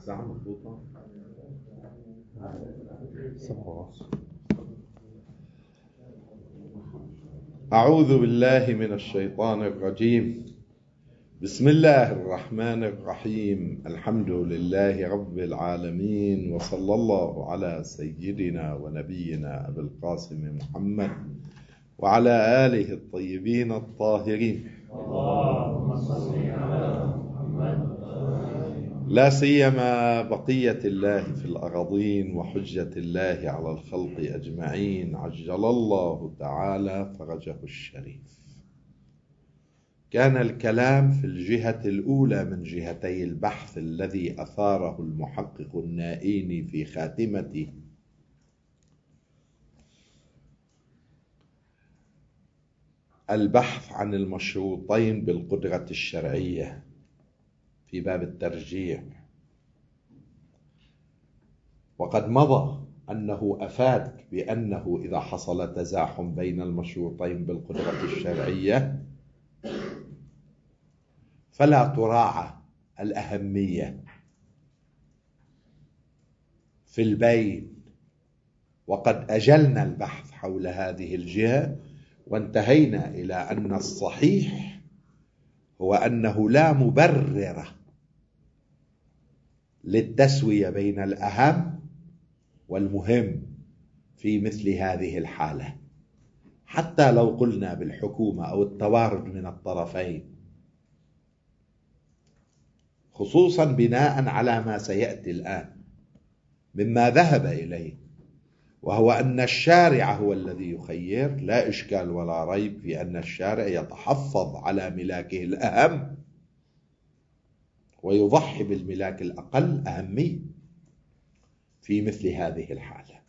الساعة مضبوطة. أعوذ بالله من الشيطان الرجيم. بسم الله الرحمن الرحيم. الحمد لله رب العالمين، وصلى الله على سيدنا ونبينا أبي القاسم محمد وعلى آله الطيبين الطاهرين. اللهم صل على محمد، لا سيما بقية الله في الأراضين وحجة الله على الخلق أجمعين، عجل الله تعالى فرجه الشريف. كان الكلام في الجهة الأولى من جهتي البحث الذي أثاره المحقق النائيني في خاتمته، البحث عن المشروطين بالقدرة الشرعية في باب الترجيح، وقد مضى أنه أفاد بأنه إذا حصل تزاحم بين المشروطين بالقدرة الشرعية فلا تراعى الأهمية في البين، وقد أجلنا البحث حول هذه الجهة وانتهينا إلى أن الصحيح هو أنه لا مبرر للتسوية بين الأهم والمهم في مثل هذه الحالة، حتى لو قلنا بالحكومة أو التوارد من الطرفين، خصوصا بناء على ما سيأتي الآن مما ذهب إليه، وهو أن الشارع هو الذي يخير. لا إشكال ولا ريب في أن الشارع يتحفظ على ملاكه الأهم ويضحي بالملاك الأقل أهمية في مثل هذه الحالة.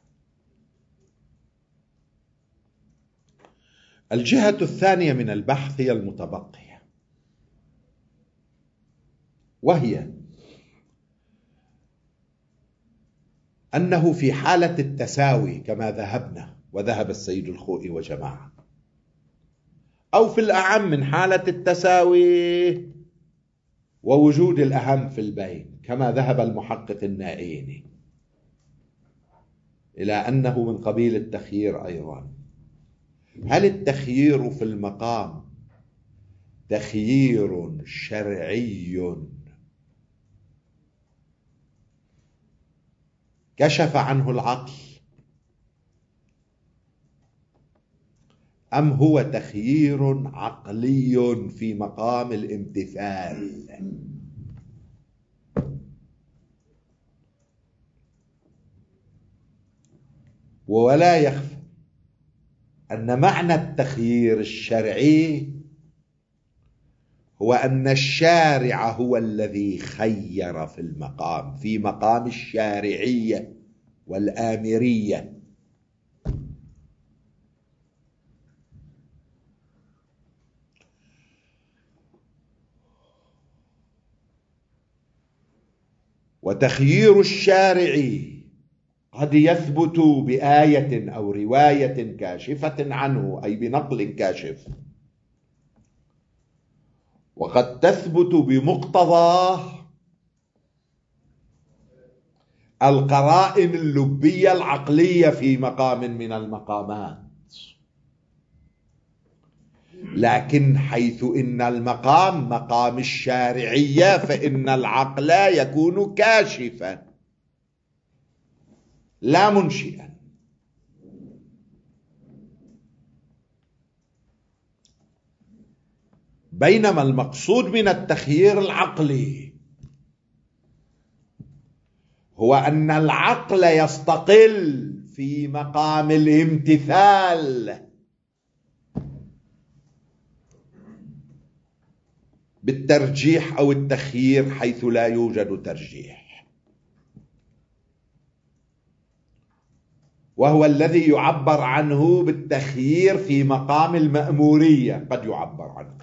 الجهة الثانية من البحث هي المتبقية، وهي أنه في حالة التساوي كما ذهبنا وذهب السيد الخوئي وجماعة، أو في الأعم من حالة التساوي ووجود الأهم في البين كما ذهب المحقق النائيني، إلى أنه من قبيل التخيير أيضا. هل التخيير في المقام تخيير شرعي كشف عنه العقل، أم هو تخيير عقلي في مقام الامتثال؟ ولا يخفى أن معنى التخيير الشرعي هو أن الشارع هو الذي خير في المقام، في مقام الشارعية والآمرية. وتخيير الشارع قد يثبت بآية أو رواية كاشفة عنه، أي بنقل كاشف، وقد تثبت بمقتضى القرائن اللبية العقلية في مقام من المقامات. لكن حيث إن المقام مقام الشارعية فإن العقل يكون كاشفا لا منشئا. بينما المقصود من التخيير العقلي هو أن العقل يستقل في مقام الامتثال بالترجيح أو التخيير حيث لا يوجد ترجيح، وهو الذي يعبر عنه بالتخيير في مقام المأمورية، قد يعبر عنه.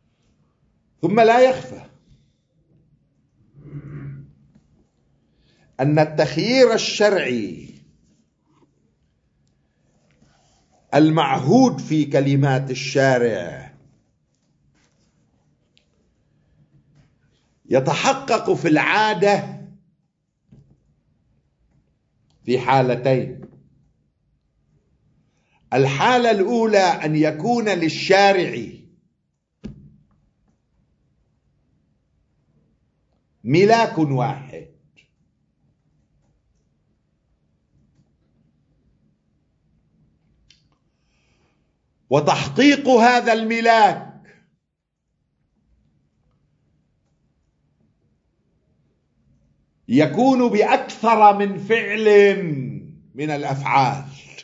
ثم لا يخفى أن التخيير الشرعي المعهود في كلمات الشارع يتحقق في العادة في حالتين. الحالة الأولى أن يكون للشارع ملاك واحد، وتحقيق هذا الملاك يكون بأكثر من فعل من الأفعال.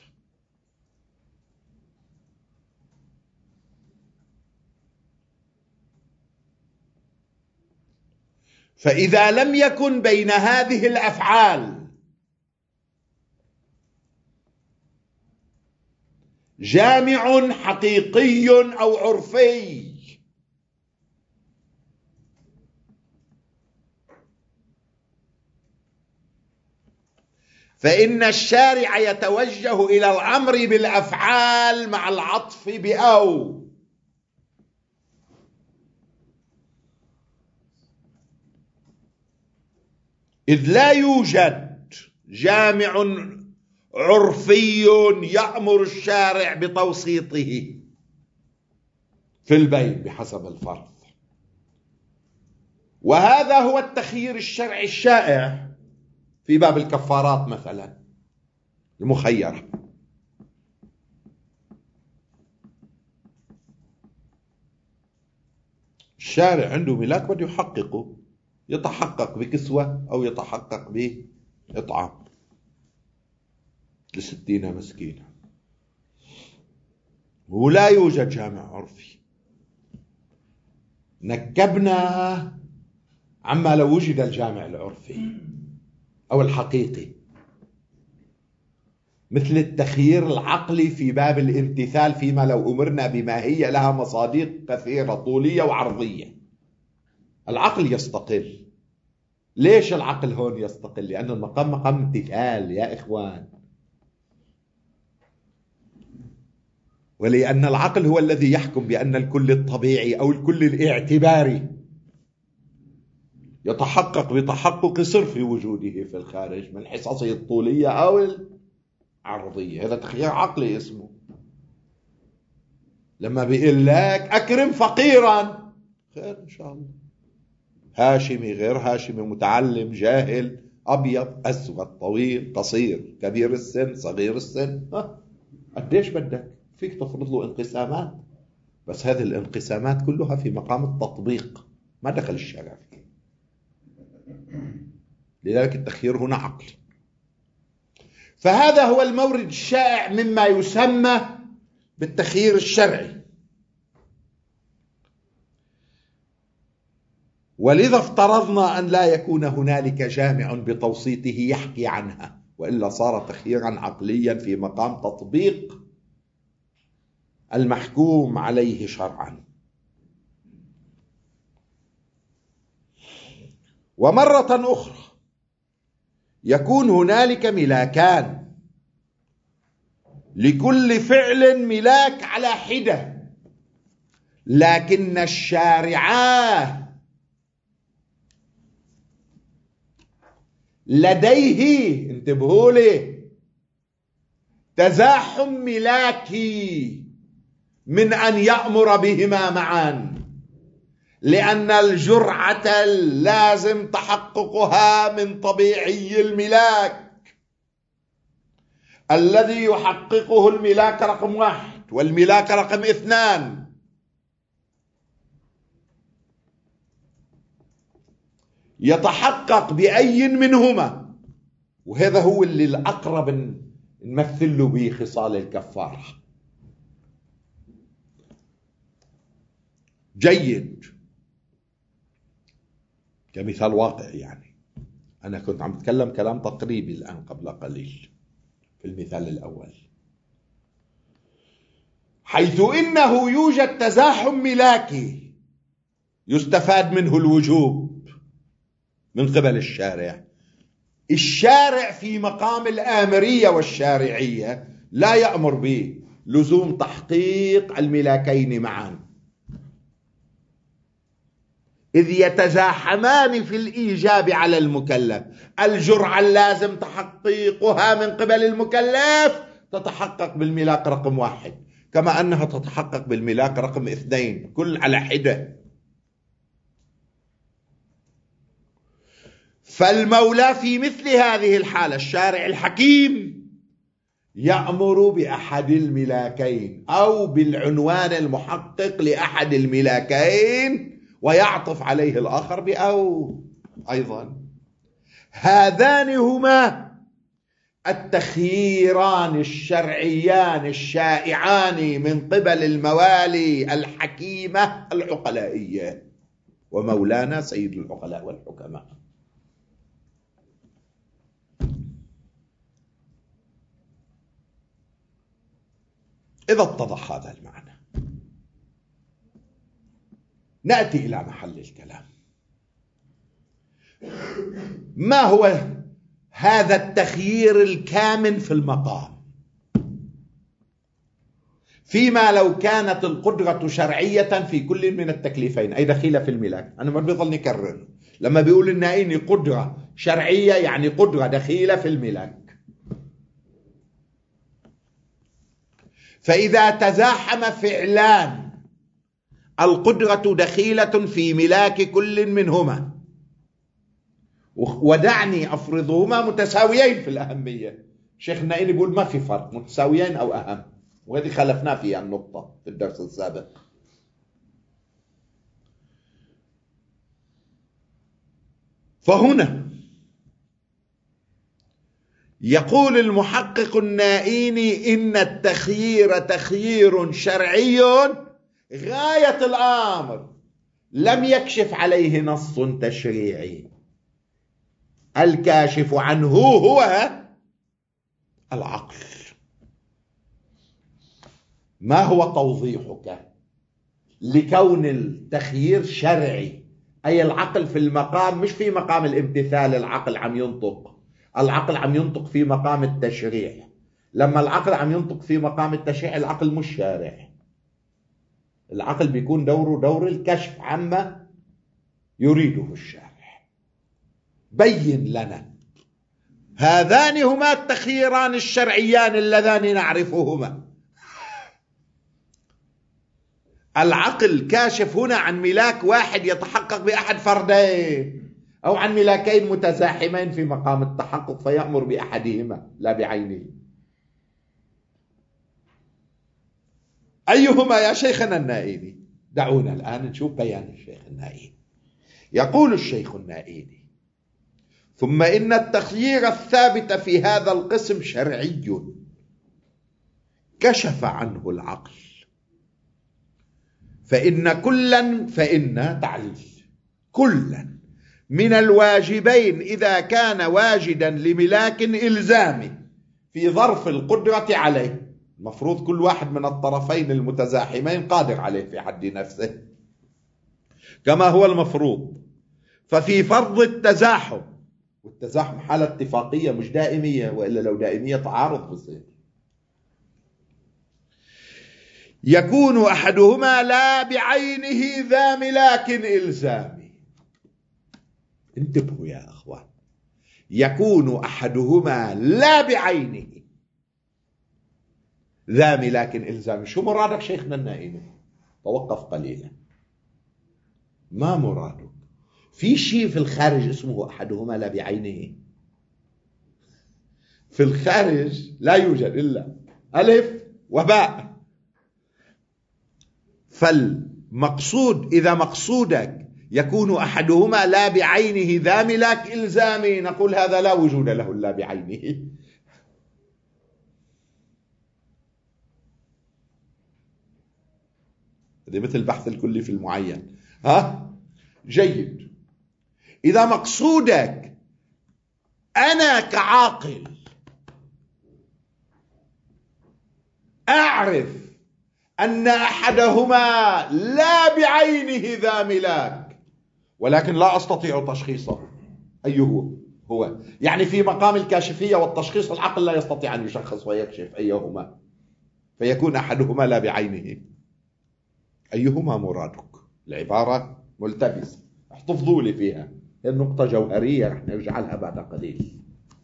فإذا لم يكن بين هذه الأفعال جامع حقيقي أو عرفي، فإن الشارع يتوجه إلى الأمر بالأفعال مع العطف بأو. إذ لا يوجد جامع عرفي يأمر الشارع بتوسيطه في البيع بحسب الفرض. وهذا هو التخيير الشرعي الشائع في باب الكفارات مثلا المخيرة. الشارع عنده ملاك بده يحققه، يتحقق بكسوة أو يتحقق بإطعام ل60 مسكينة، ولا يوجد جامع عرفي. نكبنا عما لو وجد الجامع العرفي أو الحقيقي، مثل التخيير العقلي في باب الامتثال فيما لو أمرنا بما هي لها مصادق كثيرة طولية وعرضية. العقل يستقل. ليش العقل هون يستقل؟ لأن المقام مقام امتثال يا إخوان، ولأن العقل هو الذي يحكم بأن الكل الطبيعي أو الكل الاعتباري يتحقق بتحقق صرف وجوده في الخارج من حصصه الطولية أو العرضية. هذا تخيير عقلي اسمه. لما بيقول لك أكرم فقيرا، خير إن شاء الله، هاشمي غير هاشمي، متعلم جاهل، أبيض أسود، طويل قصير، كبير السن صغير السن، قديش بدك؟ فيك تفرض له انقسامات، بس هذه الانقسامات كلها في مقام التطبيق، ما دخل الشارع فيه. لذلك التخيير هنا عقلي. فهذا هو المورد الشائع مما يسمى بالتخيير الشرعي. ولذا افترضنا أن لا يكون هنالك جامع بتوسيطه يحكي عنها، وإلا صار تخييرا عقليا في مقام تطبيق المحكوم عليه شرعا. ومرة أخرى يكون هنالك ملاكان، لكل فعل ملاك على حدة، لكن الشارع لديه، انتبهوا لي، تزاحم ملاكي من أن يأمر بهما معا، لأن الجرعة لازم تحققها من طبيعي الملاك الذي يحققه الملاك رقم 1 والملاك رقم 2. يتحقق بأي منهما، وهذا هو اللي الأقرب نمثل له به خصال الكفارة. جيد، كمثال واقع يعني. أنا كنت عم بتكلم كلام تقريبي الآن قبل قليل في المثال الأول، حيث إنه يوجد تزاحم ملاكي يستفاد منه الوجوب من قبل الشارع، الشارع في مقام الآمرية والشارعية لا يأمر بلزوم تحقيق الملاكين معا، إذ يتزاحمان في الإيجاب على المكلف. الجرعة اللازم تحقيقها من قبل المكلف تتحقق بالملاك رقم 1، كما أنها تتحقق بالملاك رقم 2، كل على حدة. فالمولى في مثل هذه الحالة الشارع الحكيم يأمر بأحد الملاكين أو بالعنوان المحقق لأحد الملاكين ويعطف عليه الآخر بأو. أيضا هذان هما التخييران الشرعيان الشائعان من قبل الموالي الحكيمة العقلائية، ومولانا سيد العقلاء والحكماء. إذا اتضح هذا المعنى نأتي إلى محل الكلام. ما هو هذا التخيير الكامن في المقام؟ فيما لو كانت القدرة شرعية في كل من التكليفين أي دخيلة في الملاك. أنا ما بيظل نكرر لما بيقول لنا إني قدرة شرعية يعني قدرة دخيلة في الملاك. فإذا تزاحم فعلان القدرة دخيلة في ملاك كل منهما، ودعني أفرضهما متساويين في الأهمية. شيخ النائي يقول ما في فرق، متساويين أو أهم، وهذه خلفنا فيها النقطة في الدرس السابق. فهنا يقول المحقق النائيني إن التخيير تخيير شرعي غاية الأمر لم يكشف عليه نص تشريعي، الكاشف عنه هو العقل. ما هو توضيحك لكون التخيير شرعي؟ أي العقل في المقام مش في مقام الامتثال، العقل عم ينطق، العقل عم ينطق في مقام التشريع. لما العقل عم ينطق في مقام التشريع العقل مش شارع، العقل بيكون دوره دور الكشف عما يريده الشارع. بين لنا هذان هما التخييران الشرعيان اللذان نعرفهما. العقل كاشف هنا عن ملاك واحد يتحقق بأحد فردين، أو عن ملاكين متزاحمين في مقام التحقق فيأمر بأحدهما لا بعينه. أيهما يا شيخنا النائيني؟ دعونا الآن نشوف بيان الشيخ النائيني. يقول الشيخ النائيني: ثم إن التخيير الثابت في هذا القسم شرعي كشف عنه العقل، فإن تعليل كلا من الواجبين إذا كان واجدا لملاك إلزامي في ظرف القدرة عليه. المفروض كل واحد من الطرفين المتزاحمين قادر عليه في حد نفسه كما هو المفروض. ففي فرض التزاحم، والتزاحم حالة اتفاقية مش دائمية، وإلا لو دائمية تعارض بصير، يكون أحدهما لا بعينه ذا ملاك إلزامي. انتبهوا يا أخوان، يكون أحدهما لا بعينه ذا ملاك إلزامي. شو مرادك شيخنا النائم؟ توقف قليلا. ما مرادك؟ في شيء في الخارج اسمه أحدهما لا بعينه؟ في الخارج لا يوجد إلا ألف وباء. فالمقصود إذا مقصودك يكون أحدهما لا بعينه ذا ملاك إلزامي، نقول هذا لا وجود له لا بعينه. هذه مثل البحث الكلي في المعين. جيد. إذا مقصودك أنا كعاقل أعرف أن أحدهما لا بعينه ذا ملاك ولكن لا أستطيع تشخيصه، أي هو؟ هو يعني في مقام الكاشفية والتشخيص العقل لا يستطيع أن يشخص ويكشف أيهما، فيكون أحدهما لا بعينه. أيهما مرادك؟ العبارة ملتبسة، احتفظوا لي فيها، النقطة جوهرية رح نرجع بعد قليل.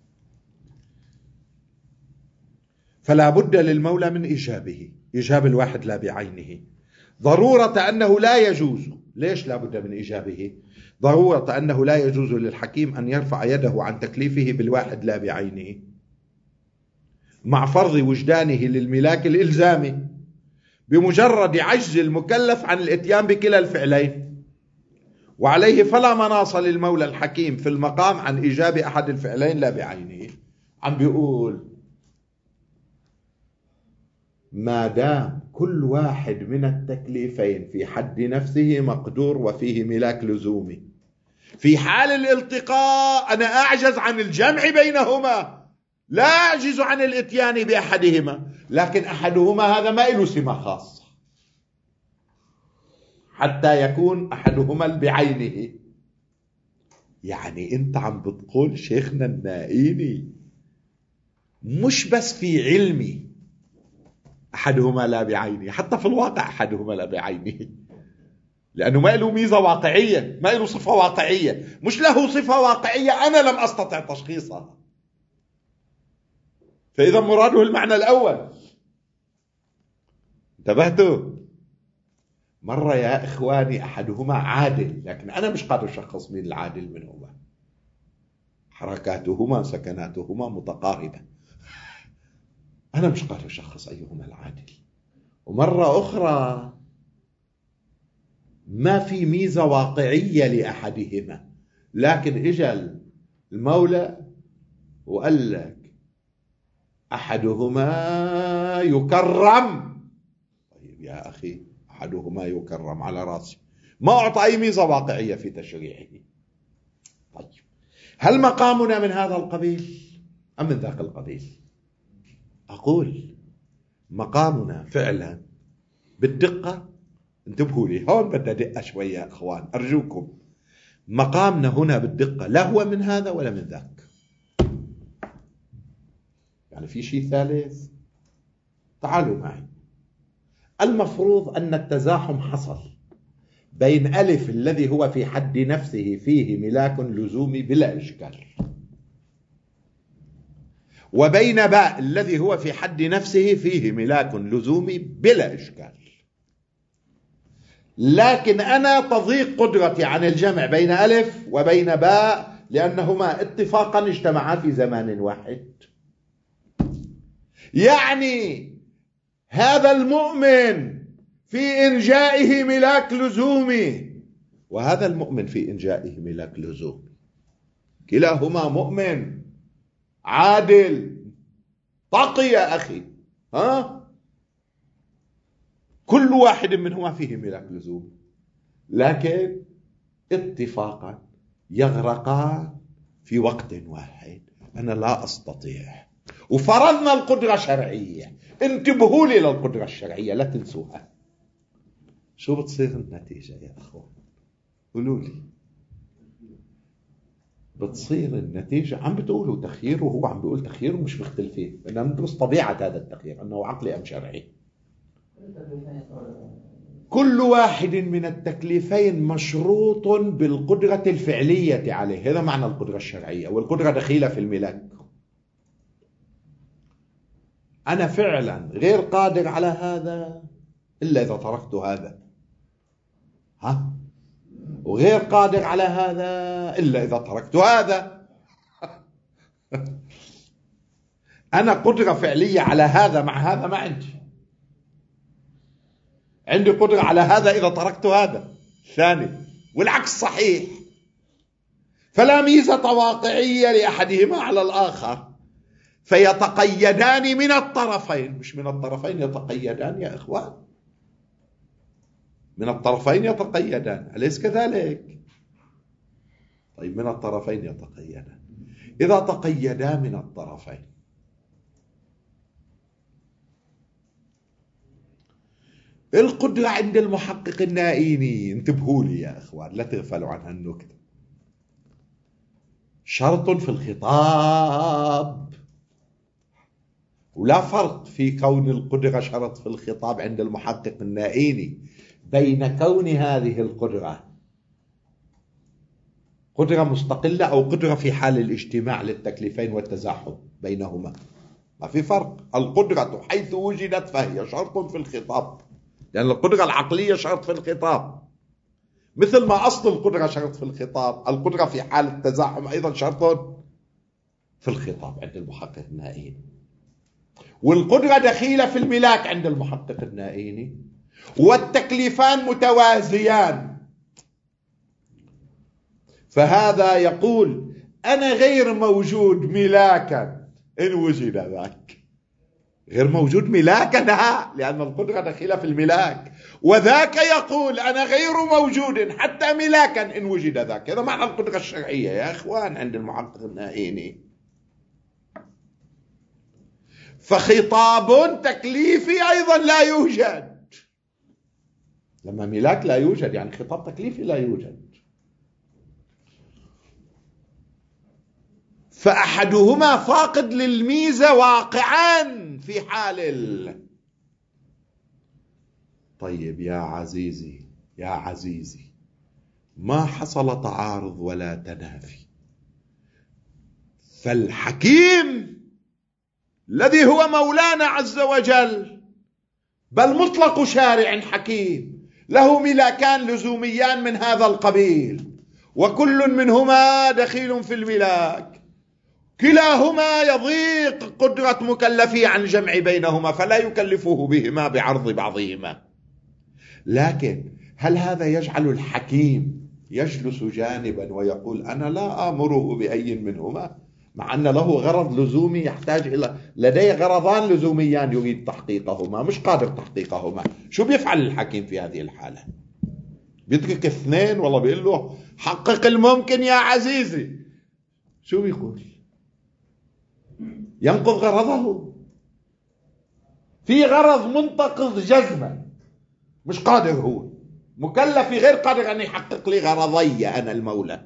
فلا بد للمولى من إيجابه، إيجاب الواحد لا بعينه، ضرورة أنه لا يجوز. ليش لا بد من إيجابه؟ ضرورة أنه لا يجوز للحكيم أن يرفع يده عن تكليفه بالواحد لا بعينه، مع فرض وجدانه للملاك الإلزامي بمجرد عجز المكلف عن الاتيان بكلا الفعلين. وعليه فلا مناص للمولى الحكيم في المقام عن إيجاب أحد الفعلين لا بعينه. عم بيقول ما دام كل واحد من التكليفين في حد نفسه مقدور وفيه ملاك لزومي، في حال الالتقاء أنا أعجز عن الجمع بينهما، لا أعجز عن الاتيان بأحدهما، لكن أحدهما هذا ما له سمة خاصة حتى يكون أحدهما بعينه. يعني أنت عم بتقول شيخنا النائيني مش بس في علمي أحدهما لا بعينه، حتى في الواقع أحدهما لا بعينه، لأنه ما له ميزة واقعية، ما له صفة واقعية، مش له صفة واقعية أنا لم أستطع تشخيصها. فإذا مراده المعنى الأول. انتبهتوا؟ مرة يا إخواني أحدهما عادل، لكن أنا مش قادر أشخص مين العادل منهما، حركاتهما سكناتهما متقاربة، أنا مش قادر أشخص أيهما العادل. ومرة أخرى ما في ميزة واقعية لأحدهما، لكن إجا المولى وقال لك أحدهما يكرم. طيب يا أخي أحدهما يكرم على رأسي، ما أعطى أي ميزة واقعية في تشريعه. طيب هل مقامنا من هذا القبيل أم من ذاك القبيل؟ أقول مقامنا فعلا بالدقة. انتبهوا لي هون بدي أدق شوية يا أخوان أرجوكم. مقامنا هنا بالدقة لا هو من هذا ولا من ذاك. يعني في شيء ثالث؟ تعالوا معي. المفروض أن التزاحم حصل بين ألف الذي هو في حد نفسه فيه ملاك لزومي بلا إشكال، وبين باء الذي هو في حد نفسه فيه ملاك لزومي بلا إشكال. لكن أنا تضيق قدرتي عن الجمع بين ألف وبين باء لأنهما اتفاقا اجتمعا في زمان واحد. يعني هذا المؤمن في إنجائه ملاك لزومي، وهذا المؤمن في إنجائه ملاك لزومي، كلاهما مؤمن عادل تقي يا أخي. كل واحد منهما فيه ملاك لزومي، لكن اتفاقا يغرقان في وقت واحد. أنا لا أستطيع، وفرضنا القدرة الشرعية. انتبهوا لي للقدرة الشرعية لا تنسوها. شو بتصير النتيجة يا أخوان؟ قولوا لي. بتصير النتيجة عم بتقولوا تخيير وهو عم بيقول تخيير ومش مختلفين، بدنا ندرس طبيعة هذا التخيير أنه عقلي أم شرعي. كل واحد من التكليفين مشروط بالقدرة الفعلية عليه، هذا معنى القدرة الشرعية، والقدرة دخيلة في الملاك. أنا فعلا غير قادر على هذا إلا إذا تركت هذا، وغير قادر على هذا إلا إذا تركت هذا. أنا قدرة فعلية على هذا مع هذا ما عندي قدرة على هذا إذا تركت هذا ثاني، والعكس صحيح. فلا ميزة واقعية لأحدهما على الآخر، فيتقيدان من الطرفين، مش من الطرفين يتقيدان يا إخوان، من الطرفين يتقيدان، أليس كذلك؟ طيب من الطرفين يتقيدان. إذا تقيدا من الطرفين القدرة عند المحقق النائيني، انتبهوا لي يا إخوان لا تغفلوا عن هالنكتة. شرط في الخطاب، ولا فرق في كون القدرة شرط في الخطاب عند المحقق النائيني بين كون هذه القدرة قدرة مستقلة أو قدرة في حال الاجتماع للتكليفين والتزاحم بينهما. ما في فرق. القدرة حيث وجدت فهي شرط في الخطاب، لأن القدرة العقلية شرط في الخطاب، مثل ما أصل القدرة شرط في الخطاب، القدرة في حال التزاحم أيضا شرط في الخطاب عند المحقق النائيني. والقدرة دخيلة في الملاك عند المحقق النائيني، والتكليفان متوازيان. فهذا يقول أنا غير موجود ملاكا إن وجد ذاك، غير موجود ملاكا لأن القدرة دخيلة في الملاك، وذاك يقول أنا غير موجود حتى ملاكا إن وجد ذاك. هذا معنى القدرة الشرعية يا إخوان عند المحقق النائيني. فخطاب تكليفي أيضا لا يوجد. لما ملاك لا يوجد يعني خطاب تكليفي لا يوجد. فأحدهما فاقد للميزة واقعا في حال طيب يا عزيزي يا عزيزي، ما حصل تعارض ولا تنافي. فالحكيم الذي هو مولانا عز وجل، بل مطلق شارع حكيم، له ملاكان لزوميان من هذا القبيل، وكل منهما دخيل في الملاك، كلاهما يضيق قدرة مكلفي عن جمع بينهما فلا يكلفه بهما بعرض بعضهما. لكن هل هذا يجعل الحكيم يجلس جانبا ويقول أنا لا آمره بأي منهما، مع أن له غرض لزومي يحتاج إلى، لديه غرضان لزوميان يريد تحقيقهما مش قادر تحقيقهما؟ شو بيفعل الحكيم في هذه الحالة؟ بيترك اثنين والله بيقول له حقق الممكن يا عزيزي؟ شو بيقول؟ ينقض غرضه. في غرض منتقض جزما مش قادر، هو مكلف غير قادر أن يحقق لي غرضي أنا المولى.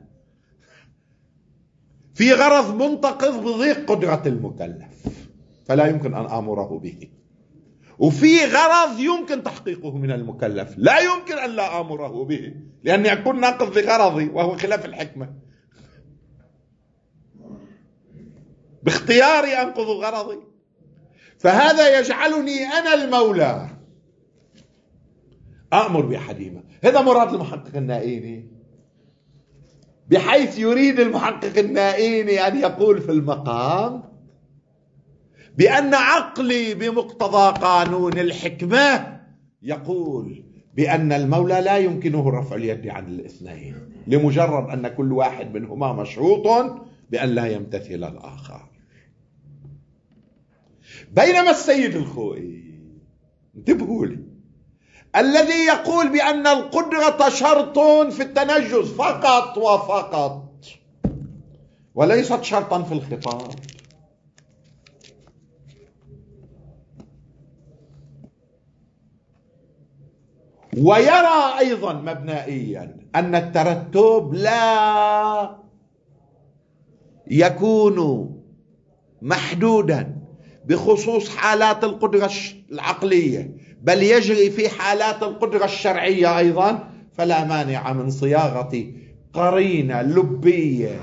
في غرض منتقض بضيق قدرة المكلف فلا يمكن أن آمره به، وفي غرض يمكن تحقيقه من المكلف لا يمكن أن لا آمره به، لأن يكون ناقض لغرضي وهو خلاف الحكمة. باختياري أنقض غرضي. فهذا يجعلني أنا المولى أأمر بأحدهما. هذا مراد المحقق النائيني، بحيث يريد المحقق النائيني أن يقول في المقام بأن عقلي بمقتضى قانون الحكمة يقول بأن المولى لا يمكنه رفع اليد عن الاثنين لمجرد أن كل واحد منهما مشروط بأن لا يمتثل الآخر. بينما السيد الخوئي انتبهوا لي الذي يقول بأن القدرة شرط في التنجز فقط وفقط وليست شرطا في الخطاب، ويرى أيضا مبنائيا أن الترتب لا يكون محدودا بخصوص حالات القدرة العقلية بل يجري في حالات القدرة الشرعية أيضا، فلا مانع من صياغة قرينة لبية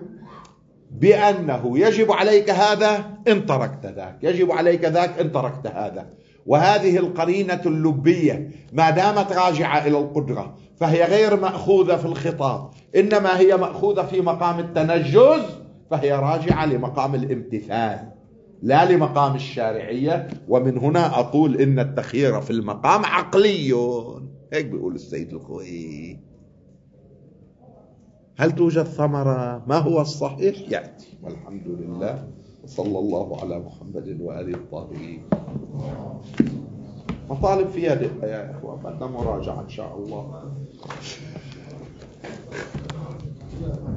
بأنه يجب عليك هذا إن تركت ذاك، يجب عليك ذاك إن تركت هذا. وهذه القرينة اللبية ما دامت راجعة إلى القدرة فهي غير مأخوذة في الخطاب، إنما هي مأخوذة في مقام التنجز، فهي راجعة لمقام الامتثال لا لمقام الشارعية. ومن هنا أقول إن التخيير في المقام عقلي، هيك بيقول السيد الخوئي. هل توجد ثمرة؟ ما هو الصحيح يأتي، والحمد لله، وصلى الله على محمد وآله الطاهرين. مطالب فيها دقة يا إخوة، بدنا مراجعة إن شاء الله.